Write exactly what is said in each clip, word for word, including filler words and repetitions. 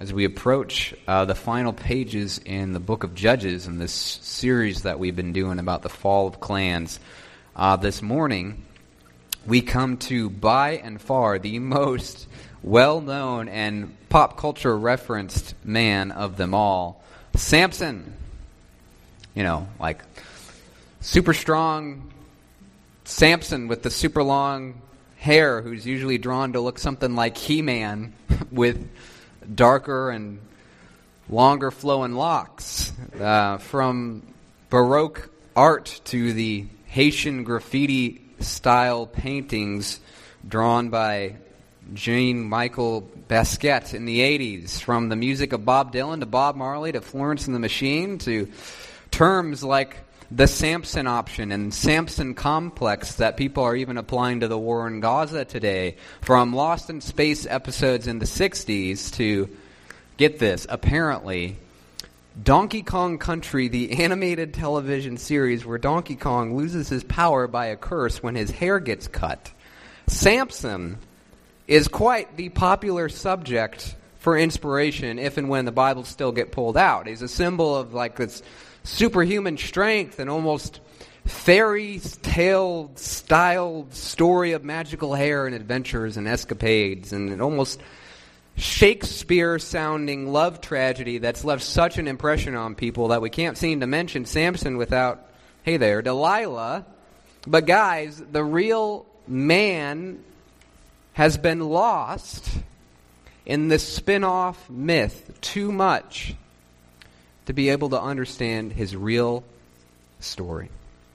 as we approach uh, the final pages in the book of Judges in this series that we've been doing about the fall of clans. Uh, this morning, we come to, by and far, the most well-known and pop culture referenced man of them all, Samson. You know, like super strong Samson with the super long hair, who's usually drawn to look something like He-Man with darker and longer flowing locks. Uh, from Baroque art to the Haitian graffiti style paintings drawn by Jean-Michel Basquiat in the eighties. From the music of Bob Dylan to Bob Marley to Florence and the Machine to terms like the Samson option and Samson complex that people are even applying to the war in Gaza today. From Lost in Space episodes in the sixties to, get this, apparently, Donkey Kong Country, the animated television series where Donkey Kong loses his power by a curse when his hair gets cut. Samson is quite the popular subject for inspiration if and when the Bibles still get pulled out. He's a symbol of like this superhuman strength and almost fairy tale styled story of magical hair and adventures and escapades, and an almost Shakespeare sounding love tragedy that's left such an impression on people that we can't seem to mention Samson without, hey there, Delilah. But guys, the real man has been lost in this spin-off myth too much to be able to understand his real story.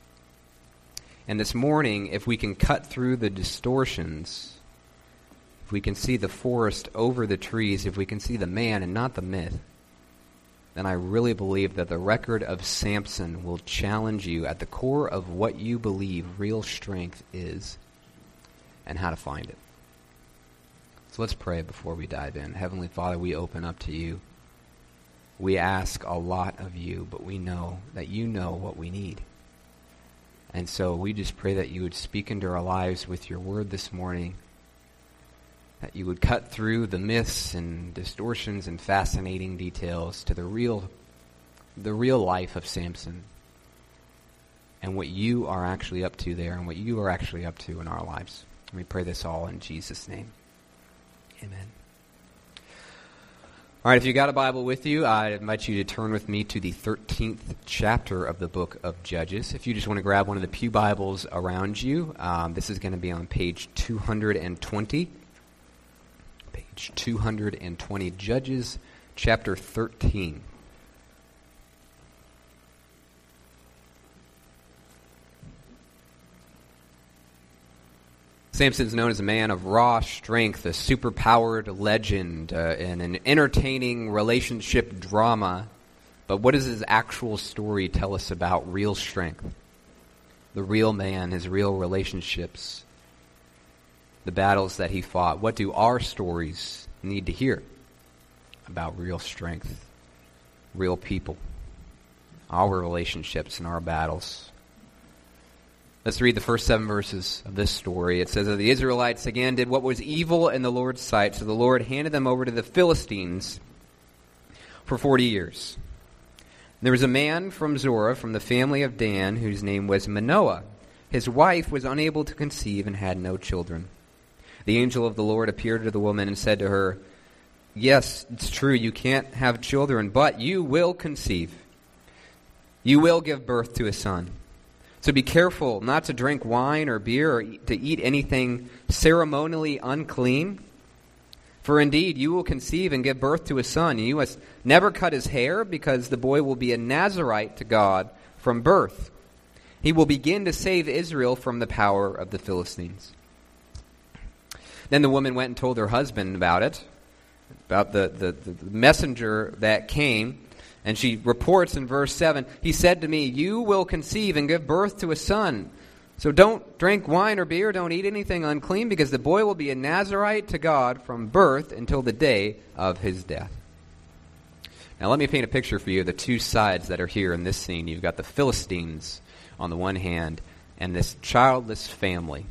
And this morning, if we can cut through the distortions, if we can see the forest over the trees, if we can see the man and not the myth, then I really believe that the record of Samson will challenge you at the core of what you believe real strength is and how to find it. So let's pray before we dive in. Heavenly Father, we open up to you. We ask a lot of you, but we know that you know what we need. And so we just pray that you would speak into our lives with your word this morning, that you would cut through the myths and distortions and fascinating details to the real, the real life of Samson and what you are actually up to there and what you are actually up to in our lives. And we pray this all in Jesus' name. Amen. All right, if you got a Bible with you, I invite you to turn with me to the thirteenth chapter of the book of Judges. If you just want to grab one of the pew Bibles around you, um, this is going to be on page two hundred twenty. Page two hundred twenty, Judges chapter thirteen. Samson is known as a man of raw strength, a superpowered legend, uh, and an entertaining relationship drama. But what does his actual story tell us about real strength? The real man, his real relationships, the battles that he fought. What do our stories need to hear about real strength, real people, our relationships and our battles? Let's read the first seven verses of this story. It says that the Israelites again did what was evil in the Lord's sight, so the Lord handed them over to the Philistines for forty years. There was a man from Zorah, from the family of Dan, whose name was Manoah. His wife was unable to conceive and had no children. The angel of the Lord appeared to the woman and said to her, "Yes, it's true, you can't have children, but you will conceive. You will give birth to a son. So be careful not to drink wine or beer or eat, to eat anything ceremonially unclean. For indeed, you will conceive and give birth to a son. And you must never cut his hair, because the boy will be a Nazirite to God from birth. He will begin to save Israel from the power of the Philistines." Then the woman went and told her husband about it, about the, the, the messenger that came. And she reports in verse seven, "He said to me, you will conceive and give birth to a son. So don't drink wine or beer, don't eat anything unclean, because the boy will be a Nazirite to God from birth until the day of his death." Now let me paint a picture for you of the two sides that are here in this scene. You've got the Philistines on the one hand and this childless family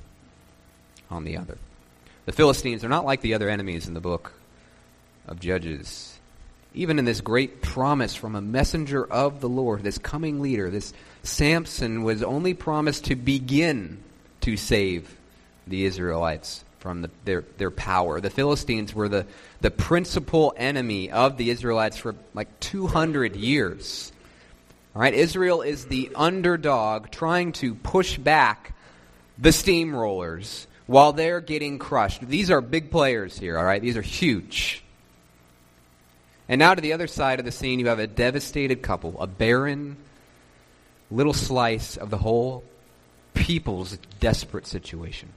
on the other. The Philistines are not like the other enemies in the book of Judges. even in this great promise from a messenger of the Lord, this coming leader, this Samson was only promised to begin to save the Israelites from the, their, their power. The Philistines were the, the principal enemy of the Israelites for like two hundred years. All right, Israel is the underdog trying to push back the steamrollers while they're getting crushed. These are big players here, all right? These are huge. And now to the other side of the scene, you have a devastated couple, a barren little slice of the whole people's desperate situation.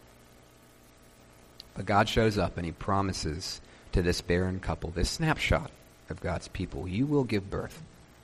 But God shows up and he promises to this barren couple, this snapshot of God's people, you will give birth,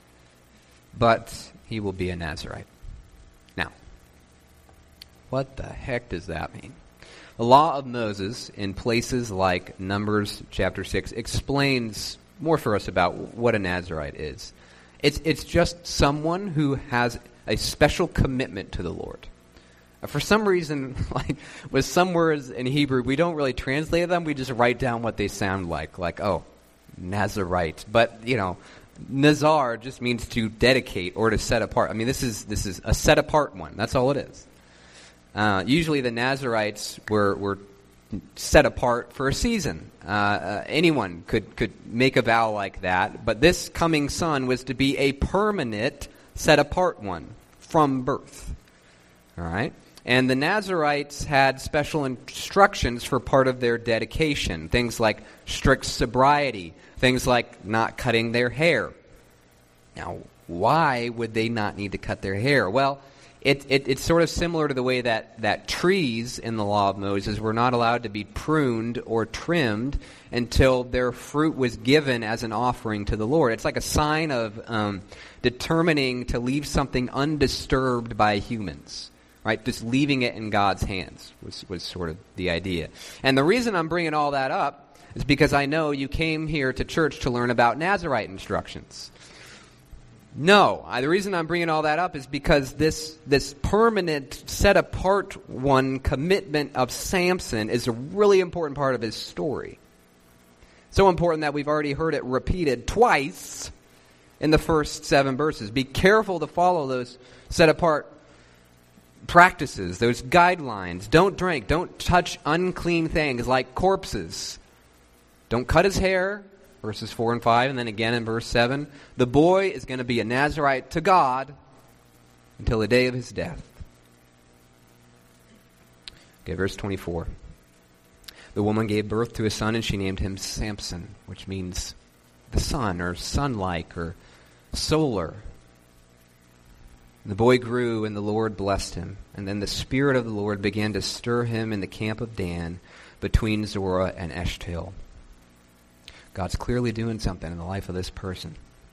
but he will be a Nazirite. Now, what the heck does that mean? The law of Moses in places like Numbers chapter six explains more for us about what a Nazirite is. It's it's just someone who has a special commitment to the Lord. For some reason, like with some words in Hebrew, we don't really translate them. We just write down what they sound like. Like, oh, Nazirite. But, you know, Nazar just means to dedicate or to set apart. I mean, this is this is a set apart one. That's all it is. Uh, usually the Nazirites were, were set apart for a season. Uh, uh, anyone could, could make a vow like that. But this coming son was to be a permanent set apart one from birth. All right? And the Nazirites had special instructions for part of their dedication. Things like strict sobriety. Things like not cutting their hair. Now, why would they not need to cut their hair? Well, it, it, it's sort of similar to the way that, that trees in the law of Moses were not allowed to be pruned or trimmed until their fruit was given as an offering to the Lord. It's like a sign of um, determining to leave something undisturbed by humans. Right, just leaving it in God's hands was, was sort of the idea. And the reason I'm bringing all that up is because I know you came here to church to learn about Nazirite instructions. No, I, the reason I'm bringing all that up is because this this permanent, set-apart one commitment of Samson is a really important part of his story. So important that we've already heard it repeated twice in the first seven verses. Be careful to follow those set-apart practices, those guidelines. Don't drink. Don't touch unclean things like corpses. Don't cut his hair, verses four and five, and then again in verse seven. The boy is going to be a Nazirite to God until the day of his death. Okay, verse twenty-four. The woman gave birth to a son, and she named him Samson, which means the sun, or sun-like, or solar. The boy grew, and the Lord blessed him. And then the Spirit of the Lord began to stir him in the camp of Dan between Zorah and Eshtaol. God's clearly doing something in the life of this person.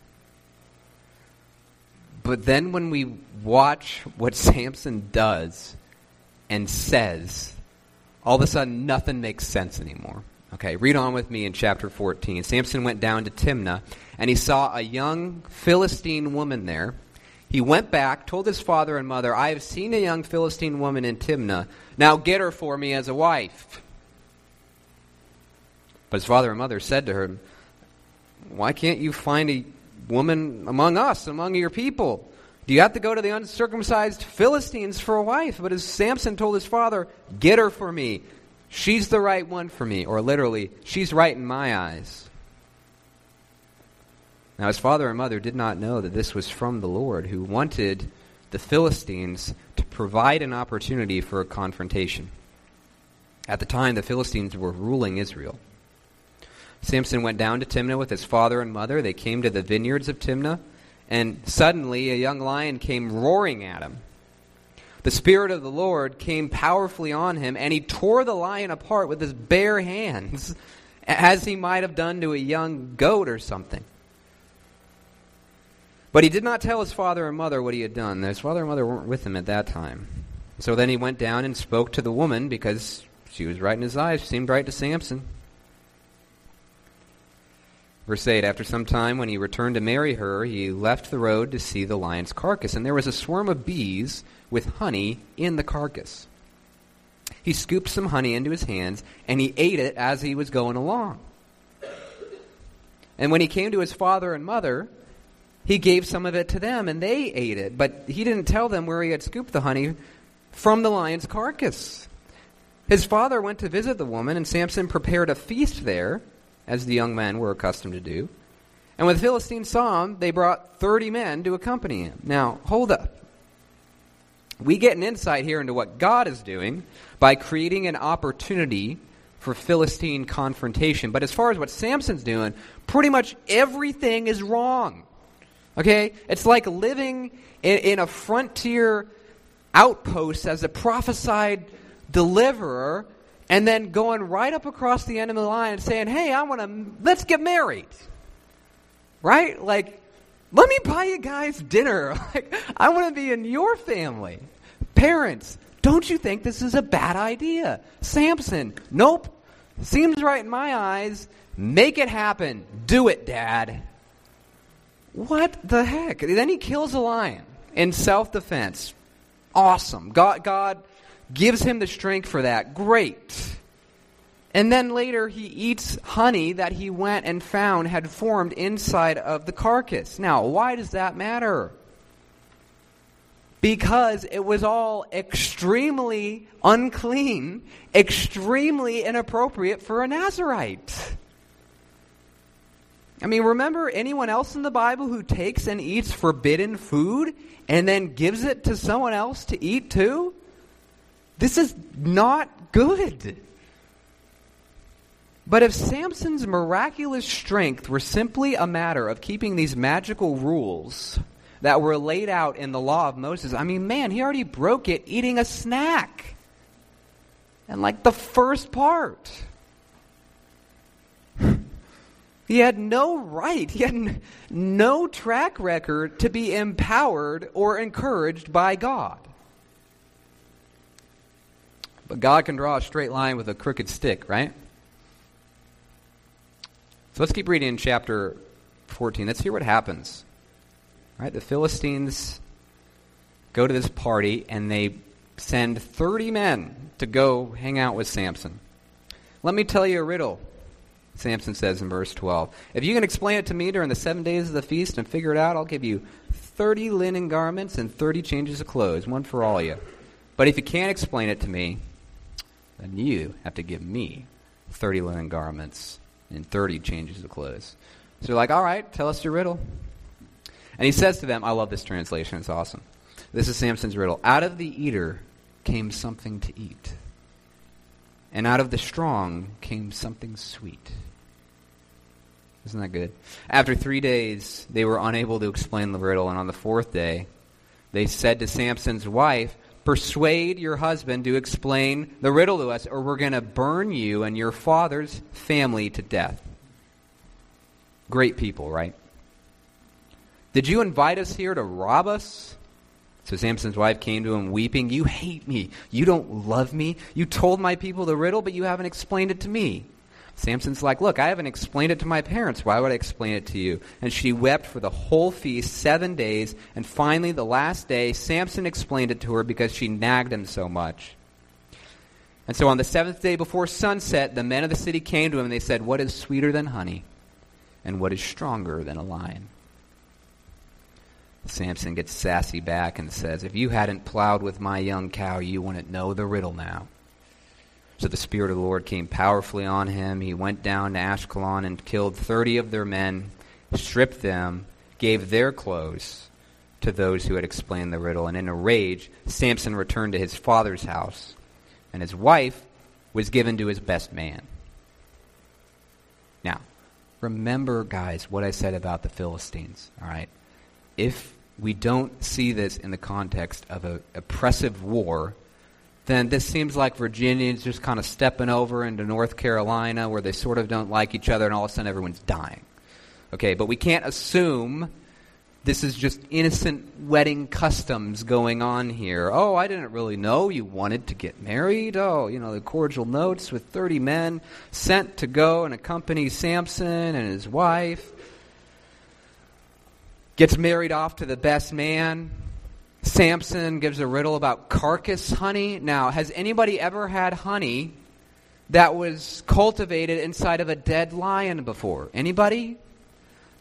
But then when we watch what Samson does and says, all of a sudden nothing makes sense anymore. Okay, read on with me in chapter fourteen. Samson went down to Timnah, and he saw a young Philistine woman there. He went back, told his father and mother, I have seen a young Philistine woman in Timnah. Now get her for me as a wife. But his father and mother said to her, why can't you find a woman among us, among your people? Do you have to go to the uncircumcised Philistines for a wife? But as Samson told his father, get her for me. She's the right one for me. Or literally, she's right in my eyes. Now his father and mother did not know that this was from the Lord, who wanted the Philistines to provide an opportunity for a confrontation. At the time, the Philistines were ruling Israel. Samson went down to Timnah with his father and mother. They came to the vineyards of Timnah, and suddenly a young lion came roaring at him. The Spirit of the Lord came powerfully on him, and he tore the lion apart with his bare hands, as he might have done to a young goat or something. But he did not tell his father and mother what he had done. His father and mother weren't with him at that time. So then he went down and spoke to the woman, because she was right in his eyes, seemed right to Samson. Verse eight, after some time, when he returned to marry her, he left the road to see the lion's carcass, and there was a swarm of bees with honey in the carcass. He scooped some honey into his hands, and he ate it as he was going along. And when he came to his father and mother, he gave some of it to them, and they ate it. But he didn't tell them where he had scooped the honey from the lion's carcass. His father went to visit the woman, and Samson prepared a feast there, as the young men were accustomed to do. And when the Philistines saw him, they brought thirty men to accompany him. Now, hold up. We get an insight here into what God is doing by creating an opportunity for Philistine confrontation. But as far as what Samson's doing, pretty much everything is wrong. Okay? It's like living in, in a frontier outpost as a prophesied deliverer, and then going right up across the enemy line and saying, hey, I want to, let's get married. Right? Like, let me buy you guys dinner. Like, I want to be in your family. Parents, don't you think this is a bad idea? Samson, nope. Seems right in my eyes. Make it happen. Do it, Dad. What the heck? Then he kills a lion in self-defense. Awesome. God, God gives him the strength for that. Great. And then later he eats honey that he went and found had formed inside of the carcass. Now, why does that matter? Because it was all extremely unclean, extremely inappropriate for a Nazirite. I mean, remember anyone else in the Bible who takes and eats forbidden food and then gives it to someone else to eat too? This is not good. But if Samson's miraculous strength were simply a matter of keeping these magical rules that were laid out in the law of Moses, I mean, man, he already broke it eating a snack. And like the first part. He had no right, he had n- no track record to be empowered or encouraged by God. But God can draw a straight line with a crooked stick, right? So let's keep reading in chapter fourteen. Let's hear what happens. All right, the Philistines go to this party and they send thirty men to go hang out with Samson. Let me tell you a riddle, Samson says in verse twelve. If you can explain it to me during the seven days of the feast and figure it out, I'll give you thirty linen garments and thirty changes of clothes, one for all of you. But if you can't explain it to me, then you have to give me thirty linen garments and thirty changes of clothes. So they're like, all right, tell us your riddle. And he says to them, I love this translation, it's awesome. This is Samson's riddle. Out of the eater came something to eat, and out of the strong came something sweet. Isn't that good? After three days, they were unable to explain the riddle, and on the fourth day, they said to Samson's wife, persuade your husband to explain the riddle to us, or we're going to burn you and your father's family to death. Great people, right? Did you invite us here to rob us? So Samson's wife came to him weeping. You hate me. You don't love me. You told my people the riddle, but you haven't explained it to me. Samson's like, look, I haven't explained it to my parents. Why would I explain it to you? And she wept for the whole feast, seven days. And finally, the last day, Samson explained it to her because she nagged him so much. And so on the seventh day before sunset, the men of the city came to him and they said, what is sweeter than honey? And what is stronger than a lion? Samson gets sassy back and says, if you hadn't plowed with my young cow, you wouldn't know the riddle now. So the Spirit of the Lord came powerfully on him. He went down to Ashkelon and killed thirty of their men, stripped them, gave their clothes to those who had explained the riddle. And in a rage, Samson returned to his father's house, and his wife was given to his best man. Now, remember, guys, what I said about the Philistines, all right? If we don't see this in the context of an oppressive war, then this seems like Virginians just kind of stepping over into North Carolina where they sort of don't like each other and all of a sudden everyone's dying. Okay, but we can't assume this is just innocent wedding customs going on here. Oh, I didn't really know you wanted to get married. Oh, you know, the cordial notes with thirty men sent to go and accompany Samson and his wife. Gets married off to the best man. Samson gives a riddle about carcass honey. Now, has anybody ever had honey that was cultivated inside of a dead lion before? Anybody?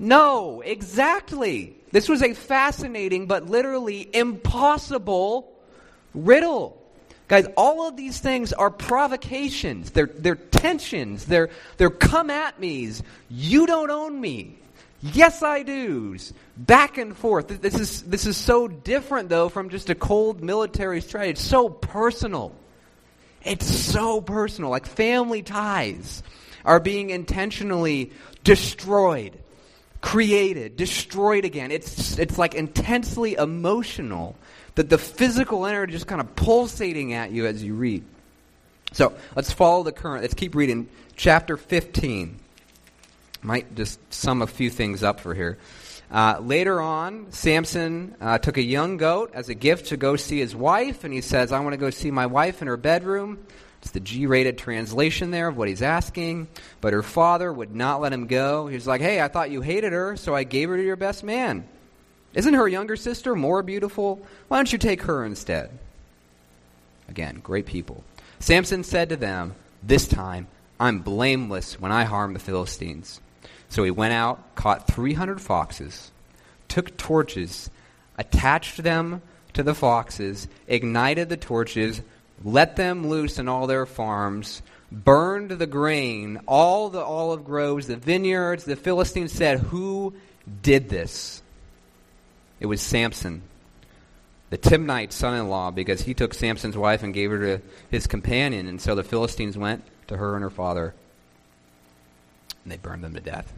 No, exactly. This was a fascinating but literally impossible riddle. Guys, all of these things are provocations. They're, they're tensions. They're, they're come at me's. You don't own me. Yes, I do's. Back and forth. This is, this is so different, though, from just a cold military strategy. It's so personal. It's so personal. Like family ties are being intentionally destroyed, created, destroyed again. It's, it's like intensely emotional. That the physical energy just kind of pulsating at you as you read. So let's follow the current. Let's keep reading. Chapter fifteen. Might just sum a few things up for here. Uh, later on, Samson uh, took a young goat as a gift to go see his wife, and he says, I want to go see my wife in her bedroom. It's the G-rated translation there of what he's asking. But her father would not let him go. He was like, hey, I thought you hated her, so I gave her to your best man. Isn't her younger sister more beautiful? Why don't you take her instead? Again, great people. Samson said to them, this time I'm blameless when I harm the Philistines. So he went out, caught three hundred foxes, took torches, attached them to the foxes, ignited the torches, let them loose in all their farms, burned the grain, all the olive groves, the vineyards. The Philistines said, who did this? It was Samson, the Timnite son-in-law, because he took Samson's wife and gave her to his companion. And so the Philistines went to her and her father, and they burned them to death.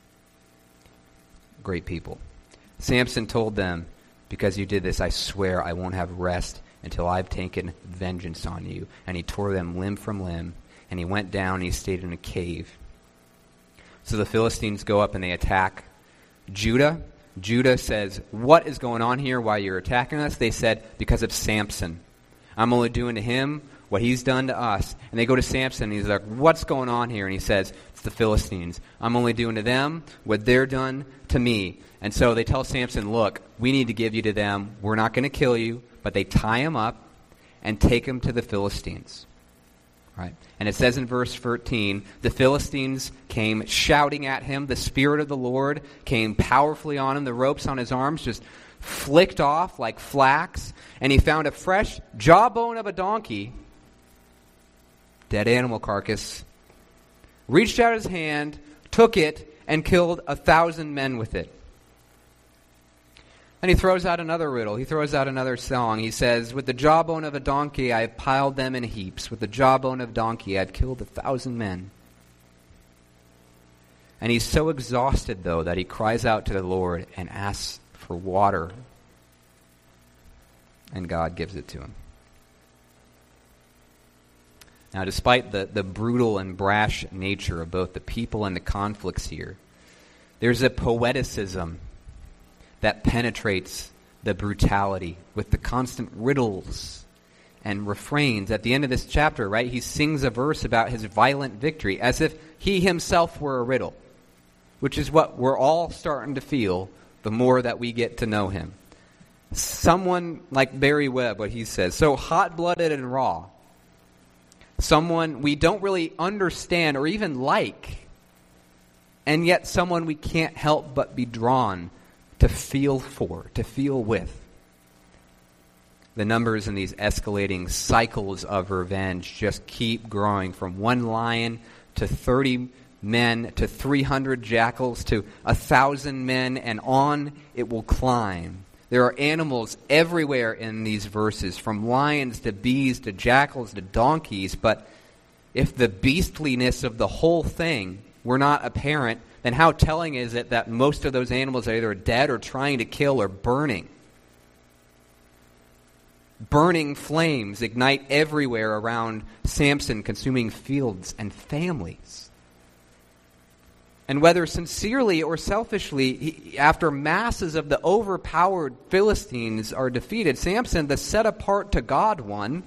Great people. Samson told them, because you did this, I swear I won't have rest until I've taken vengeance on you. And he tore them limb from limb, and he went down and he stayed in a cave. So the Philistines go up and they attack Judah. Judah says, what is going on here? Why you're attacking us? They said, because of Samson. I'm only doing to him what he's done to us. And they go to Samson and he's like, what's going on here? And he says, it's the Philistines. I'm only doing to them what they're done to me. And so they tell Samson, look, we need to give you to them. We're not going to kill you. But they tie him up and take him to the Philistines. Right? And it says in verse thirteen, the Philistines came shouting at him. The Spirit of the Lord came powerfully on him. The ropes on his arms just flicked off like flax. And he found a fresh jawbone of a donkey, dead animal carcass, reached out his hand, took it, and killed a thousand men with it. And he throws out another riddle. He throws out another song. He says, with the jawbone of a donkey, I have piled them in heaps. With the jawbone of a donkey, I have killed a thousand men. And he's so exhausted, though, that he cries out to the Lord and asks for water. And God gives it to him. Now, despite the, the brutal and brash nature of both the people and the conflicts here, there's a poeticism that penetrates the brutality with the constant riddles and refrains. At the end of this chapter, right, he sings a verse about his violent victory as if he himself were a riddle, which is what we're all starting to feel the more that we get to know him. Someone like Barry Webb, what he says, so hot-blooded and raw. Someone we don't really understand or even like, and yet someone we can't help but be drawn to feel for, to feel with. The numbers in these escalating cycles of revenge just keep growing from one lion to thirty men to three hundred jackals to a thousand men, and on it will climb. There are animals everywhere in these verses, from lions to bees to jackals to donkeys, but if the beastliness of the whole thing were not apparent, then how telling is it that most of those animals are either dead or trying to kill or burning? Burning flames ignite everywhere around Samson, consuming fields and families. And whether sincerely or selfishly, he, after masses of the overpowered Philistines are defeated, Samson, the set-apart to God one,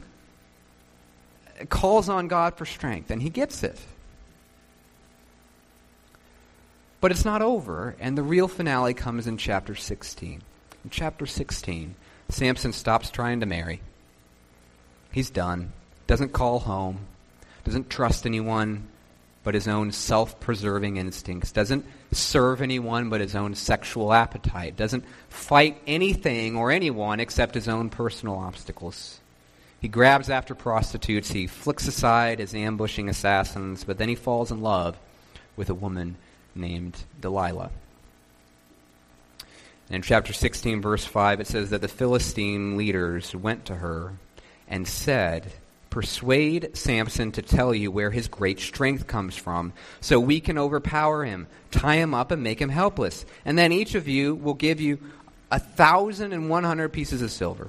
calls on God for strength, and he gets it. But it's not over, and the real finale comes in chapter sixteen. In chapter sixteen, Samson stops trying to marry. He's done. Doesn't call home. Doesn't trust anyone. but his own self-preserving instincts, doesn't serve anyone but his own sexual appetite, doesn't fight anything or anyone except his own personal obstacles. He grabs after prostitutes, he flicks aside his ambushing assassins, but then he falls in love with a woman named Delilah. And in chapter sixteen, verse five, it says that the Philistine leaders went to her and said, "Persuade Samson to tell you where his great strength comes from, so we can overpower him, tie him up, and make him helpless. And then each of you will give you a thousand and one hundred pieces of silver."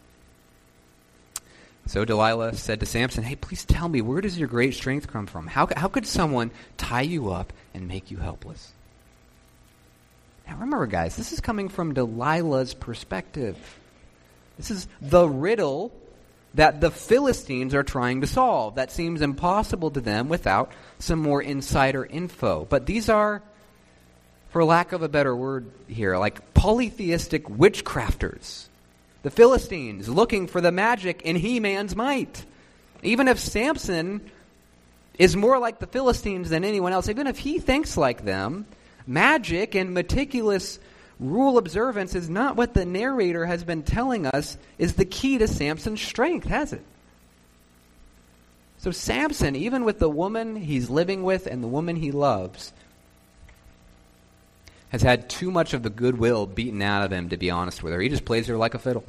So Delilah said to Samson, "Hey, please tell me, where does your great strength come from? How, how could someone tie you up and make you helpless?" Now remember, guys, this is coming from Delilah's perspective. This is the riddle that the Philistines are trying to solve. That seems impossible to them without some more insider info. But these are, for lack of a better word here, like polytheistic witchcrafters. The Philistines looking for the magic in He-Man's might. Even if Samson is more like the Philistines than anyone else, even if he thinks like them, magic and meticulous rule observance is not what the narrator has been telling us is the key to Samson's strength, has it? So Samson, even with the woman he's living with and the woman he loves, has had too much of the goodwill beaten out of him, to be honest with her. He just plays her like a fiddle.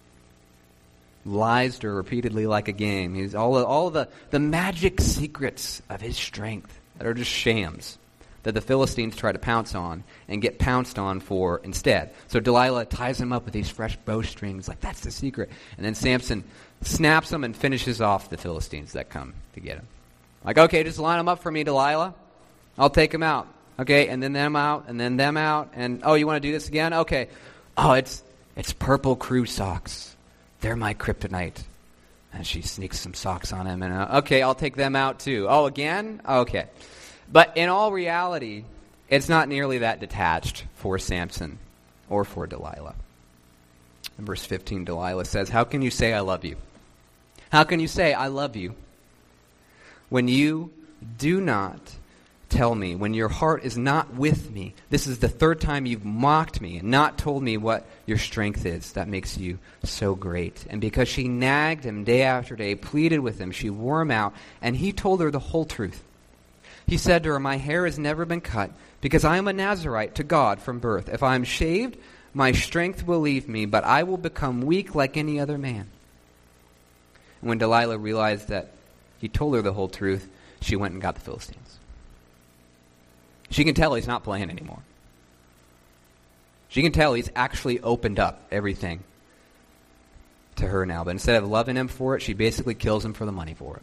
Lies to her repeatedly like a game. He's all, all the, the magic secrets of his strength that are just shams that the Philistines try to pounce on and get pounced on for instead. So Delilah ties him up with these fresh bowstrings, like that's the secret. And then Samson snaps them and finishes off the Philistines that come to get him. Like, okay, just line them up for me, Delilah. I'll take them out. Okay, and then them out, and then them out. And, oh, you want to do this again? Okay. Oh, it's it's purple crew socks. They're my kryptonite. And she sneaks some socks on him. And, uh, okay, I'll take them out too. Oh, again? Okay. But in all reality, it's not nearly that detached for Samson or for Delilah. In verse fifteen, Delilah says, "How can you say I love you? How can you say I love you when you do not tell me, when your heart is not with me? This is the third time you've mocked me and not told me what your strength is that makes you so great." And because she nagged him day after day, pleaded with him, she wore him out, and he told her the whole truth. He said to her, "My hair has never been cut, because I am a Nazirite to God from birth. If I am shaved, my strength will leave me, but I will become weak like any other man." And when Delilah realized that he told her the whole truth, she went and got the Philistines. She can tell he's not playing anymore. She can tell he's actually opened up everything to her now. But instead of loving him for it, she basically kills him for the money for it.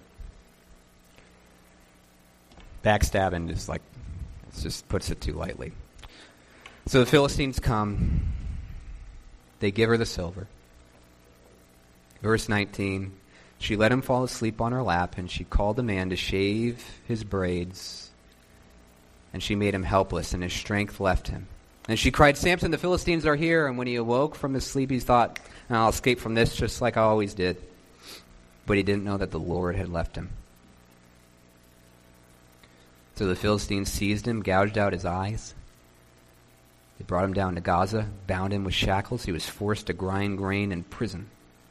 Backstabbing is like, it just puts it too lightly. So the Philistines come. They give her the silver. Verse nineteen, she let him fall asleep on her lap, and she called the man to shave his braids, and she made him helpless, and his strength left him. And she cried, "Samson, the Philistines are here." And when he awoke from his sleep, he thought, "I'll escape from this just like I always did." But he didn't know that the Lord had left him. So the Philistines seized him, gouged out his eyes. They brought him down to Gaza, bound him with shackles. He was forced to grind grain in prison.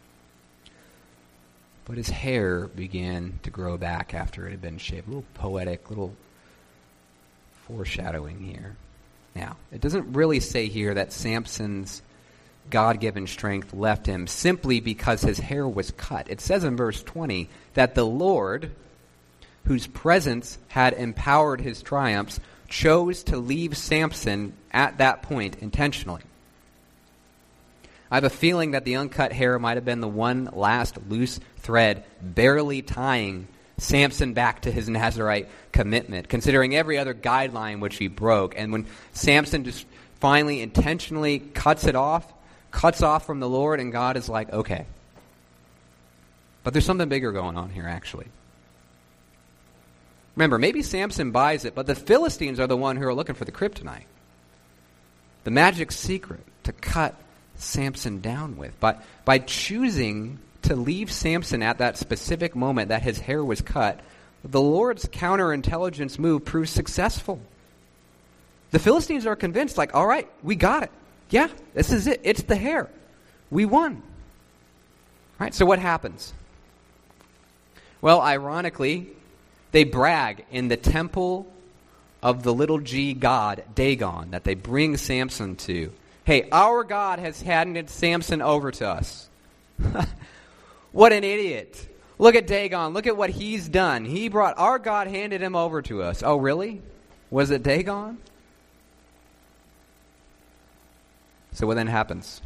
But his hair began to grow back after it had been shaved. A little poetic, little foreshadowing here. Now, it doesn't really say here that Samson's God-given strength left him simply because his hair was cut. It says in verse twenty that the Lord, whose presence had empowered his triumphs, chose to leave Samson at that point intentionally. I have a feeling that the uncut hair might have been the one last loose thread barely tying Samson back to his Nazirite commitment, considering every other guideline which he broke. And when Samson just finally intentionally cuts it off, cuts off from the Lord, and God is like, okay. But there's something bigger going on here, actually. Remember, maybe Samson buys it, but the Philistines are the one who are looking for the kryptonite. The magic secret to cut Samson down with. But by choosing to leave Samson at that specific moment that his hair was cut, the Lord's counterintelligence move proves successful. The Philistines are convinced, like, all right, we got it. Yeah, this is it. It's the hare. We won. Right? So what happens? Well, ironically, they brag in the temple of the little g god, Dagon, that they bring Samson to. Hey, our God has handed Samson over to us. What an idiot. Look at Dagon. Look at what he's done. He brought, our God handed him over to us. Oh, really? Was it Dagon? So what then happens?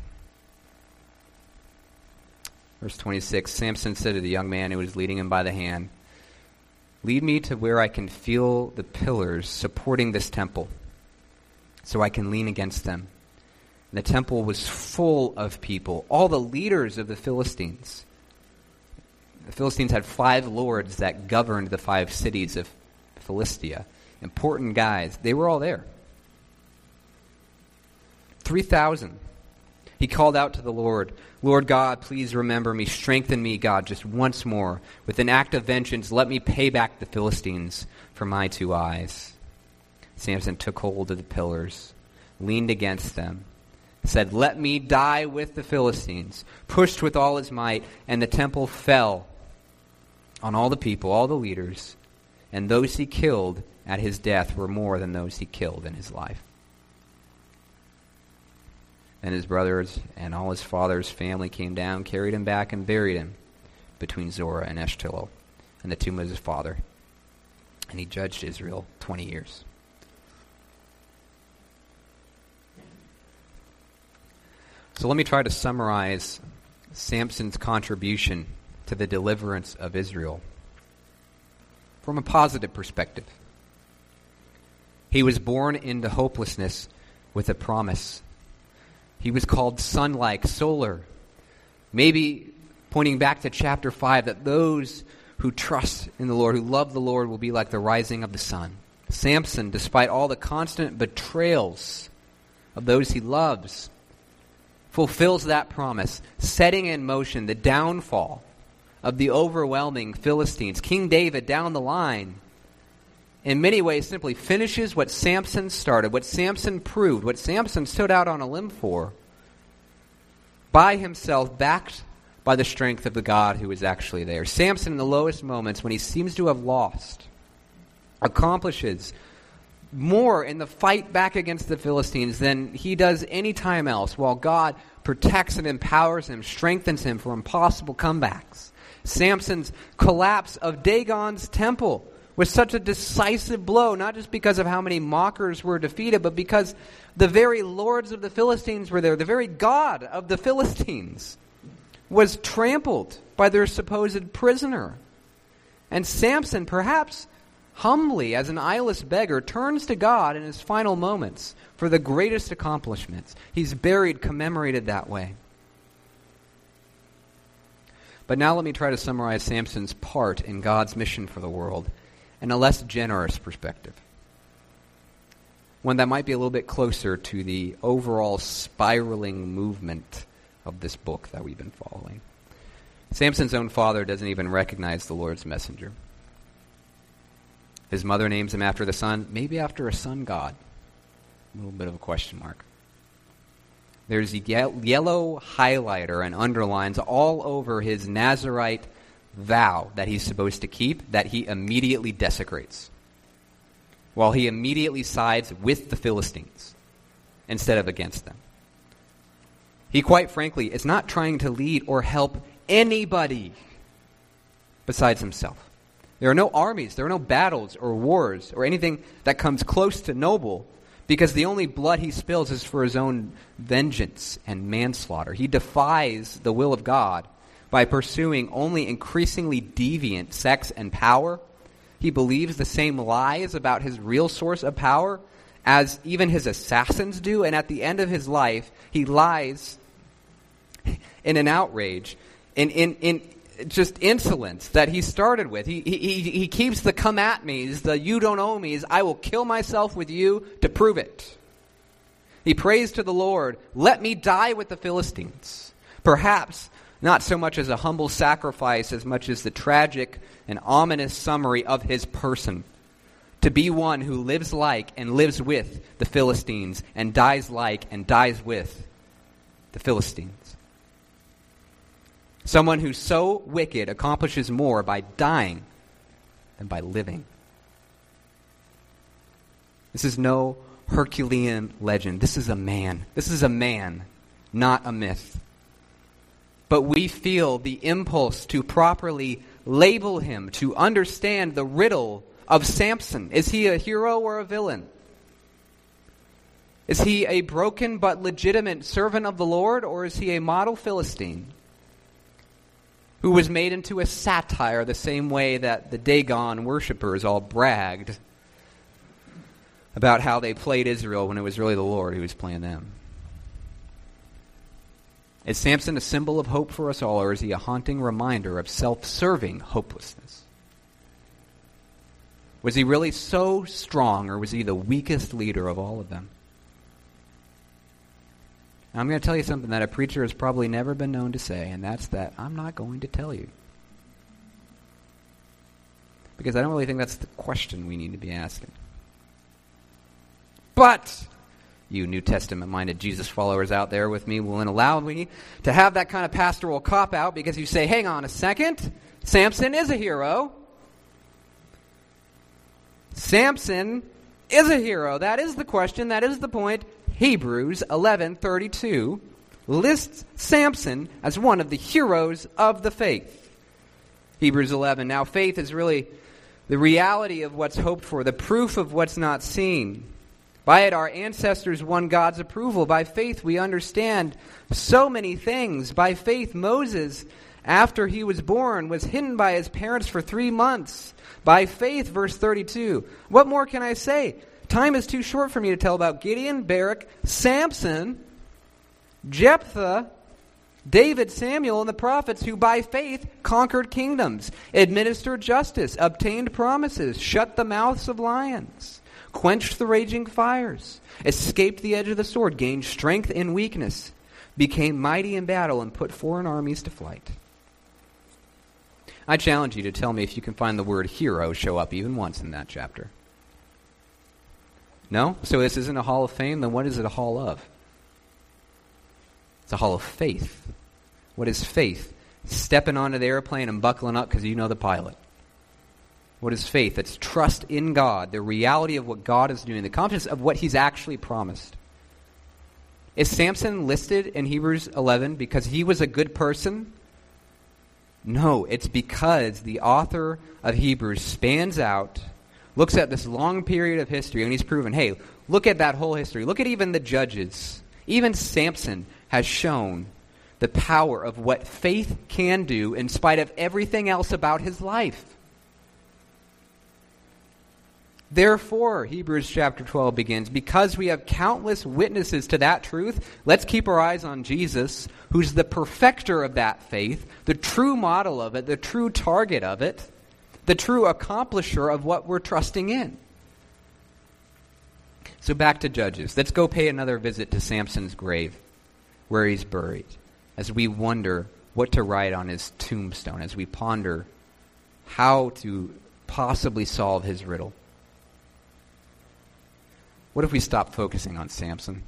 Verse twenty-six, Samson said to the young man who was leading him by the hand, lead me to where I can feel the pillars supporting this temple, so I can lean against them. And the temple was full of people, all the leaders of the Philistines. The Philistines had five lords that governed the five cities of Philistia. Important guys. They were all there. three thousand. He called out to the Lord, Lord God, please remember me. Strengthen me, God, just once more. With an act of vengeance, let me pay back the Philistines for my two eyes. Samson took hold of the pillars, leaned against them, said, let me die with the Philistines, pushed with all his might, and the temple fell on all the people, all the leaders, and those he killed at his death were more than those he killed in his life. And his brothers and all his father's family came down, carried him back, and buried him between Zorah and Eshtaol, and the tomb of his father. And he judged Israel twenty years. So let me try to summarize Samson's contribution to the deliverance of Israel from a positive perspective. He was born into hopelessness with a promise. He was called sun-like, solar. Maybe pointing back to chapter five, that those who trust in the Lord, who love the Lord, will be like the rising of the sun. Samson, despite all the constant betrayals of those he loves, fulfills that promise, setting in motion the downfall of the overwhelming Philistines. King David, down the line, in many ways simply finishes what Samson started, what Samson proved, what Samson stood out on a limb for, by himself, backed by the strength of the God who is actually there. Samson, in the lowest moments, when he seems to have lost, accomplishes more in the fight back against the Philistines than he does any time else, while God protects and empowers him, strengthens him for impossible comebacks. Samson's collapse of Dagon's temple was such a decisive blow, not just because of how many mockers were defeated, but because the very lords of the Philistines were there. The very God of the Philistines was trampled by their supposed prisoner. And Samson, perhaps humbly as an eyeless beggar, turns to God in his final moments for the greatest accomplishments. He's buried, commemorated that way. But now let me try to summarize Samson's part in God's mission for the world in a less generous perspective. One that might be a little bit closer to the overall spiraling movement of this book that we've been following. Samson's own father doesn't even recognize the Lord's messenger. His mother names him after the sun, maybe after a sun god. A little bit of a question mark. There's a ye- yellow highlighter and underlines all over his Nazirite vow that he's supposed to keep, that he immediately desecrates, while he immediately sides with the Philistines instead of against them. He, quite frankly, is not trying to lead or help anybody besides himself. There are no armies, there are no battles or wars or anything that comes close to noble, because the only blood he spills is for his own vengeance and manslaughter. He defies the will of God by pursuing only increasingly deviant sex and power. He believes the same lies about his real source of power as even his assassins do, and at the end of his life, he lies in an outrage, in in, in just insolence that he started with. He, he, he keeps the come at me's, the you don't owe me's, I will kill myself with you to prove it. He prays to the Lord, let me die with the Philistines. Perhaps not so much as a humble sacrifice as much as the tragic and ominous summary of his person. To be one who lives like and lives with the Philistines and dies like and dies with the Philistines. Someone who's so wicked accomplishes more by dying than by living. This is no Herculean legend. This is a man. This is a man, not a myth. But we feel the impulse to properly label him, to understand the riddle of Samson. Is he a hero or a villain? Is he a broken but legitimate servant of the Lord, or is he a model Philistine who was made into a satire the same way that the Dagon worshippers all bragged about how they played Israel when it was really the Lord who was playing them? Is Samson a symbol of hope for us all, or is he a haunting reminder of self-serving hopelessness? Was he really so strong, or was he the weakest leader of all of them? Now, I'm going to tell you something that a preacher has probably never been known to say, and that's that I'm not going to tell you. Because I don't really think that's the question we need to be asking. But you New Testament-minded Jesus followers out there with me will allow me to have that kind of pastoral cop-out, because you say, hang on a second, Samson is a hero. Samson is a hero. That is the question. That is the point. Hebrews eleven thirty-two lists Samson as one of the heroes of the faith. Hebrews eleven. Now, faith is really the reality of what's hoped for, the proof of what's not seen. By it, our ancestors won God's approval. By faith, we understand so many things. By faith, Moses, after he was born, was hidden by his parents for three months. By faith, verse thirty-two. What more can I say? Time is too short for me to tell about Gideon, Barak, Samson, Jephthah, David, Samuel, and the prophets who by faith conquered kingdoms, administered justice, obtained promises, shut the mouths of lions, quenched the raging fires, escaped the edge of the sword, gained strength in weakness, became mighty in battle, and put foreign armies to flight. I challenge you to tell me if you can find the word hero show up even once in that chapter. No? So this isn't a hall of fame? Then what is it a hall of? It's a hall of faith. What is faith? Stepping onto the airplane and buckling up because you know the pilot. What is faith? It's trust in God, the reality of what God is doing, the confidence of what he's actually promised. Is Samson listed in Hebrews eleven because he was a good person? No, it's because the author of Hebrews spans out, looks at this long period of history, and he's proven, hey, look at that whole history. Look at even the judges. Even Samson has shown the power of what faith can do in spite of everything else about his life. Therefore, Hebrews chapter twelve begins, because we have countless witnesses to that truth, let's keep our eyes on Jesus, who's the perfecter of that faith, the true model of it, the true target of it, the true accomplisher of what we're trusting in. So back to Judges. Let's go pay another visit to Samson's grave, where he's buried, as we wonder what to write on his tombstone, as we ponder how to possibly solve his riddle. What if we stop focusing on Samson?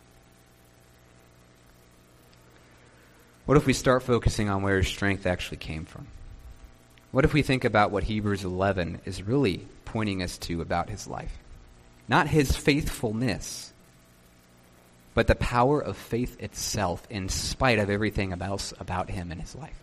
What if we start focusing on where his strength actually came from? What if we think about what Hebrews eleven is really pointing us to about his life? Not his faithfulness, but the power of faith itself in spite of everything else about him and his life.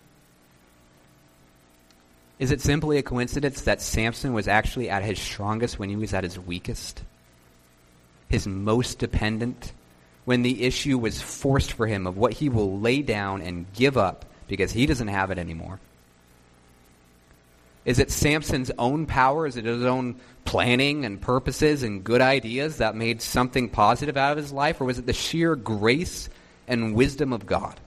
Is it simply a coincidence that Samson was actually at his strongest when he was at his weakest? His most dependent? When the issue was forced for him of what he will lay down and give up because he doesn't have it anymore? Is it Samson's own power? Is it his own planning and purposes and good ideas that made something positive out of his life? Or was it the sheer grace and wisdom of God?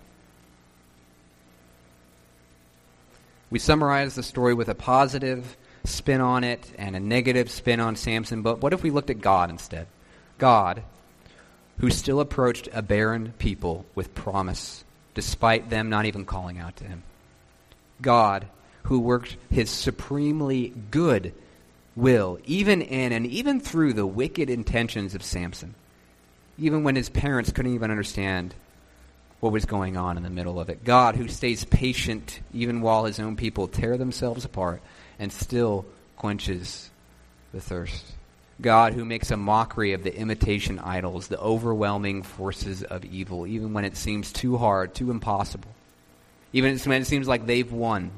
We summarize the story with a positive spin on it and a negative spin on Samson, but what if we looked at God instead? God, who still approached a barren people with promise despite them not even calling out to him. God, who worked his supremely good will, even in and even through the wicked intentions of Samson, even when his parents couldn't even understand what was going on in the middle of it. God, who stays patient even while his own people tear themselves apart and still quenches the thirst. God, who makes a mockery of the imitation idols, the overwhelming forces of evil, even when it seems too hard, too impossible, even when it seems like they've won.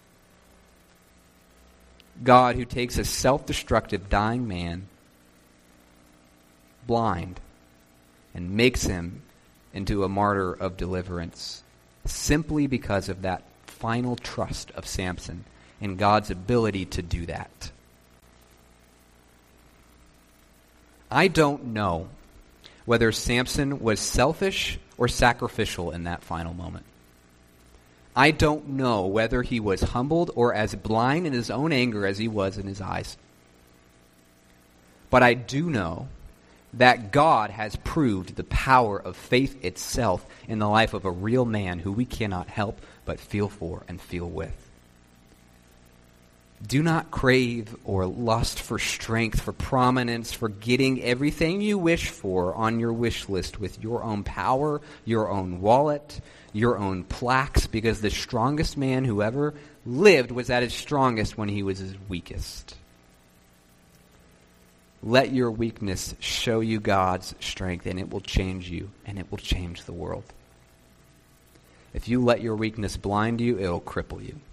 God, who takes a self-destructive, dying man, blind, and makes him into a martyr of deliverance, simply because of that final trust of Samson in God's ability to do that. I don't know whether Samson was selfish or sacrificial in that final moment. I don't know whether he was humbled or as blind in his own anger as he was in his eyes. But I do know that God has proved the power of faith itself in the life of a real man who we cannot help but feel for and feel with. Do not crave or lust for strength, for prominence, for getting everything you wish for on your wish list with your own power, your own wallet, your own plaques, because the strongest man who ever lived was at his strongest when he was his weakest. Let your weakness show you God's strength, and it will change you, and it will change the world. If you let your weakness blind you, it'll cripple you.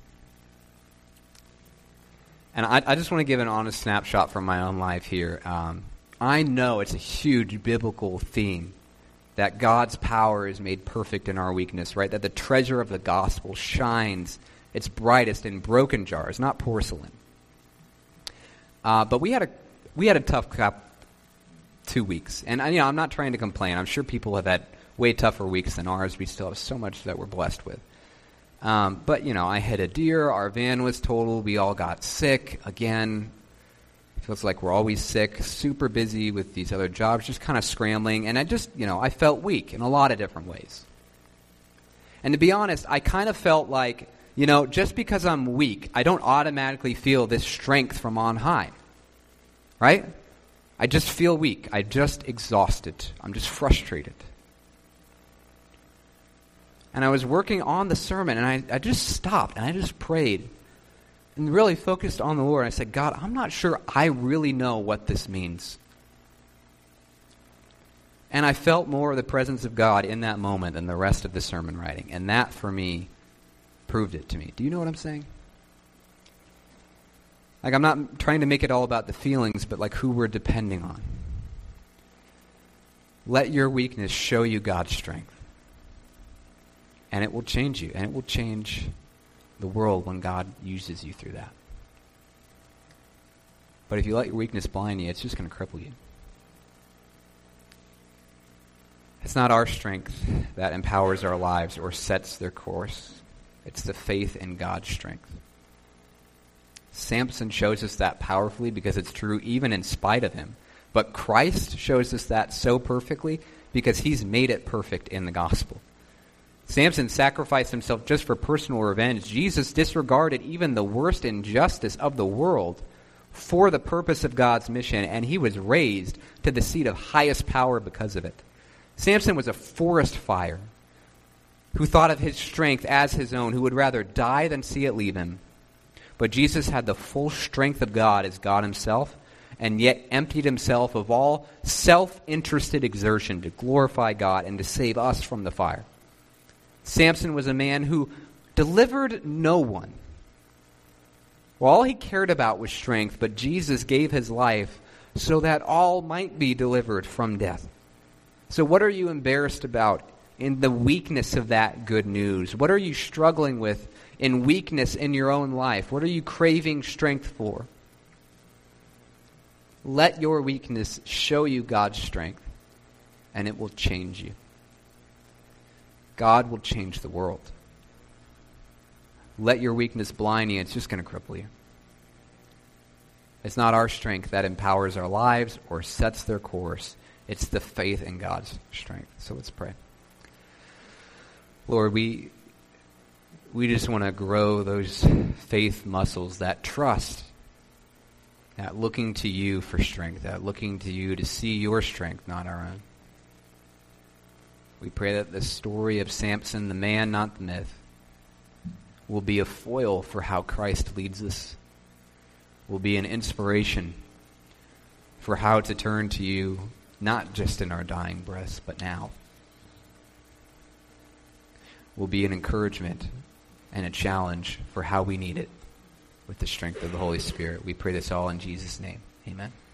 And I, I just want to give an honest snapshot from my own life here. Um, I know it's a huge biblical theme that God's power is made perfect in our weakness, right? That the treasure of the gospel shines its brightest in broken jars, not porcelain. Uh, but we had a we had a tough cup two weeks, and you know I'm not trying to complain. I'm sure people have had way tougher weeks than ours. We still have so much that we're blessed with. Um, but, you know, I hit a deer, our van was totaled, we all got sick. Again, it feels like we're always sick, super busy with these other jobs, just kind of scrambling. And I just, you know, I felt weak in a lot of different ways. And to be honest, I kind of felt like, you know, just because I'm weak, I don't automatically feel this strength from on high. Right? I just feel weak. I'm just exhausted. I'm just frustrated. And I was working on the sermon, and I, I just stopped, and I just prayed, and really focused on the Lord. I said, God, I'm not sure I really know what this means. And I felt more of the presence of God in that moment than the rest of the sermon writing. And that, for me, proved it to me. Do you know what I'm saying? Like, I'm not trying to make it all about the feelings, but like who we're depending on. Let your weakness show you God's strength. And it will change you, and it will change the world when God uses you through that. But if you let your weakness blind you, it's just going to cripple you. It's not our strength that empowers our lives or sets their course. It's the faith in God's strength. Samson shows us that powerfully because it's true even in spite of him. But Christ shows us that so perfectly because he's made it perfect in the gospel. Samson sacrificed himself just for personal revenge. Jesus disregarded even the worst injustice of the world for the purpose of God's mission, and he was raised to the seat of highest power because of it. Samson was a forest fire who thought of his strength as his own, who would rather die than see it leave him. But Jesus had the full strength of God as God himself, and yet emptied himself of all self-interested exertion to glorify God and to save us from the fire. Samson was a man who delivered no one. Well, all he cared about was strength, but Jesus gave his life so that all might be delivered from death. So what are you embarrassed about in the weakness of that good news? What are you struggling with in weakness in your own life? What are you craving strength for? Let your weakness show you God's strength, and it will change you. God will change the world. Let your weakness blind you. It's just going to cripple you. It's not our strength that empowers our lives or sets their course. It's the faith in God's strength. So let's pray. Lord, we we just want to grow those faith muscles, that trust, that looking to you for strength, that looking to you to see your strength, not our own. We pray that the story of Samson, the man, not the myth, will be a foil for how Christ leads us, will be an inspiration for how to turn to you, not just in our dying breaths, but now. Will be an encouragement and a challenge for how we need it with the strength of the Holy Spirit. We pray this all in Jesus' name. Amen.